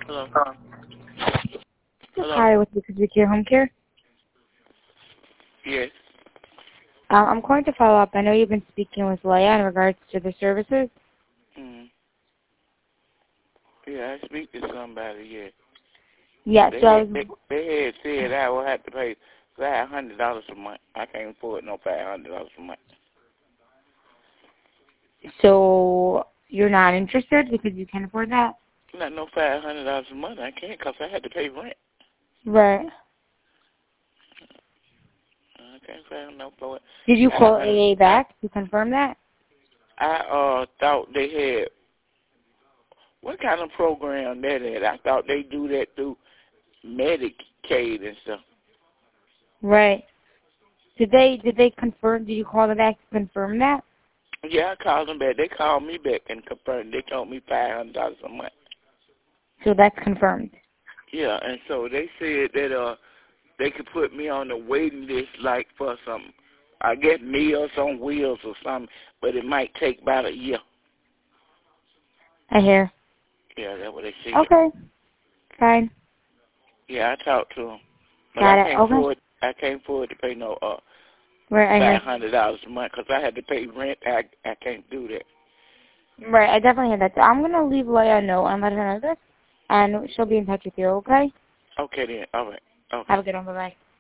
Hello. Hello. Hi, with Because Care Home Care. Yes. I'm calling to follow up. I know you've been speaking with Leah in regards to the services. Yeah, I speak to somebody. Yeah. Yeah, They had said I would have to pay $500 a month. I can't afford no $500 a month. So you're not interested because you can't afford that? Not no $500 a month. I can't because I had to pay rent. Right. I can't find no for it. Did you call AA back to confirm that? I thought they had, what kind of program that is? I thought they do that through Medicaid and stuff. Right. Did they confirm? Did you call them back to confirm that? Yeah, I called them back. They called me back and confirmed. They told me $500 a month. So that's confirmed. Yeah, and so they said that they could put me on the waiting list like for some, I guess, Meals on Wheels or something, but it might take about a year. I hear. Yeah, that's what they said. Okay. Fine. Yeah, I talked to them, but Got I it. can't Okay. afford. I can't afford to pay no Right, I hear. $500 a month because I had to pay rent. I can't do that. Right, I definitely hear that. So I'm gonna leave Leah a note and let her know this, and she'll be in touch with you. Okay. Okay then. All right. Okay. Have a good one. Bye bye.